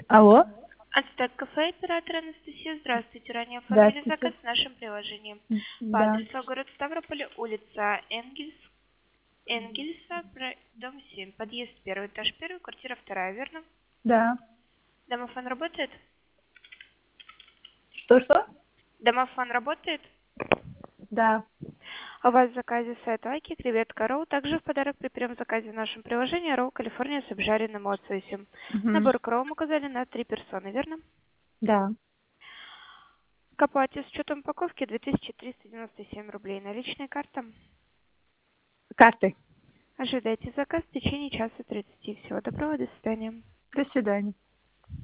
Алло? Ацтек кафе, оператор Анастасия. Здравствуйте. Ранее оформили Здравствуйте. заказ в нашем приложении. По Да. адресу город Ставрополь, улица Энгельса, дом 7, подъезд 1, этаж 1, квартира 2, верно? Да. Домофон работает? Что? Домофон работает? Да. У вас в заказе сайт Лайки, креветка Роу. Также в подарок при первом заказе в нашем приложении Роу Калифорния с обжаренным лососем. Угу. Набор к Роу указали на 3 персоны, верно? Да. К оплате с учетом упаковки 2397 рублей. Наличная карта. Карты. Ожидайте заказ в течение часа 30. Всего доброго, до свидания. До свидания.